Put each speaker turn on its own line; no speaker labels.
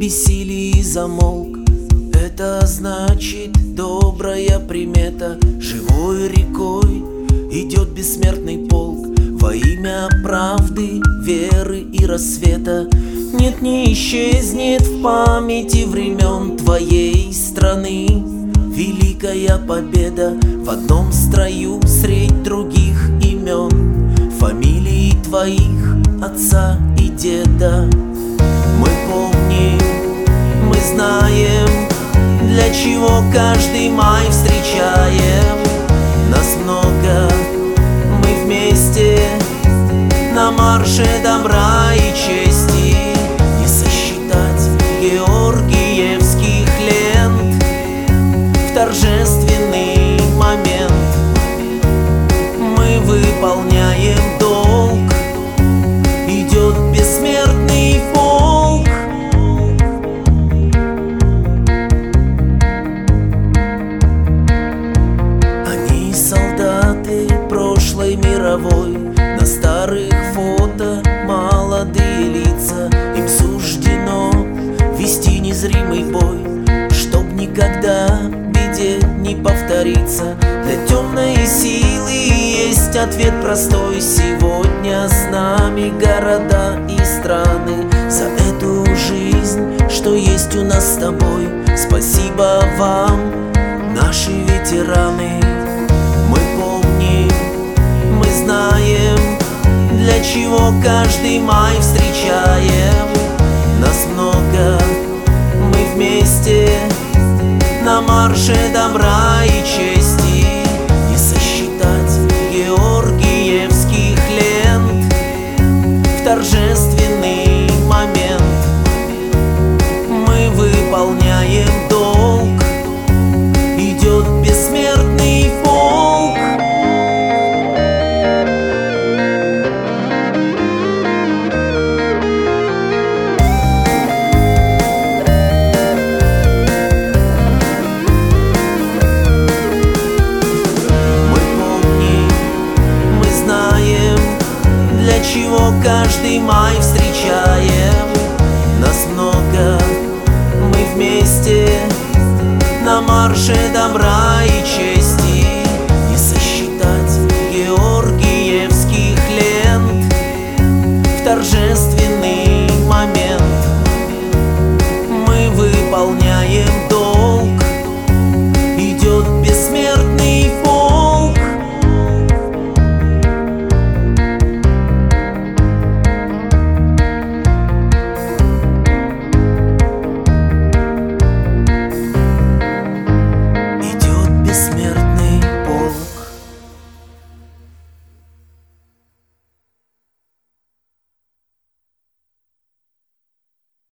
бессилии замолк. Это значит добрая примета. Живой рекой идет бессмертный полк во имя правды, веры и рассвета. Нет, не исчезнет в памяти времен твоей страны великая победа в одном строю средь других имен, фамилии твоих отца и деда. Мы помним, мы знаем, для чего каждый май встречаем. Нас много, мы вместе на марше добра и чести. Не сосчитать георгиевских лент в торжественный момент. Мы выполняем долг, идет бессмертный полк. Они солдаты прошлой мировой, на старых фото молодые лица. Им суждено вести незримый бой, чтоб никогда беде не повториться. Для темной силы есть ответ простой. Сегодня с нами города и страны. За эту жизнь, что есть у нас с тобой, спасибо вам, наши ветераны. Мы помним, мы знаем, для чего каждый май встречаем. Нас много, мы вместе на марше добра и чести.